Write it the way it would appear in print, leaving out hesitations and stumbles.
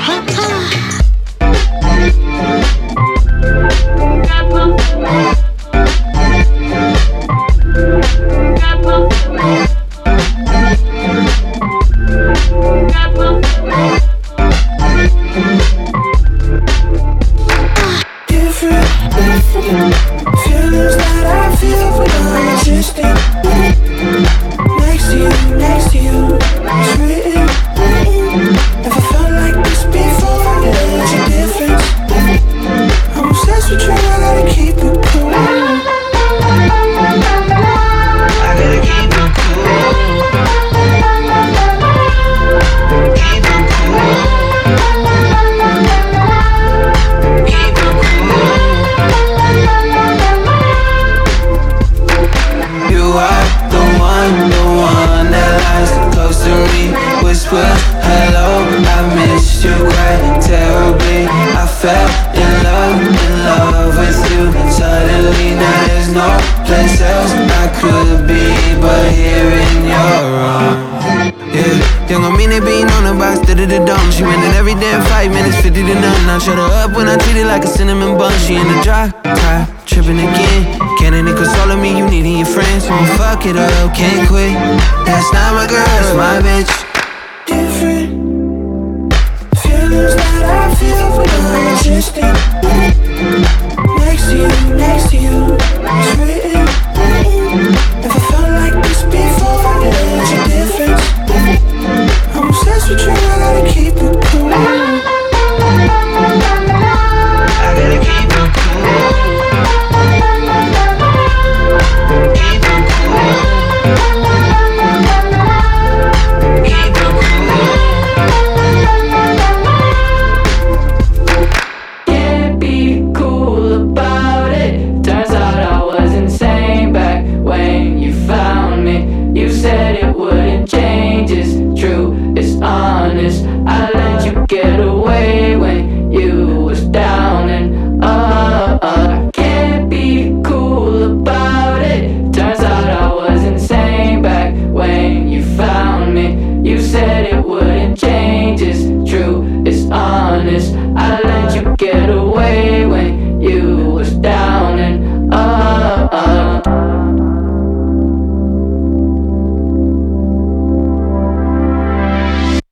Shut her up when I treat it like a cinnamon bun. She in the dry, tired, tripping again. Can't any consoling me, you needing your friends. Won't fuck it up, can't quit. That's not my girl, that's my bitch. Different feelings that I feel when I'm existing next to you, next to you.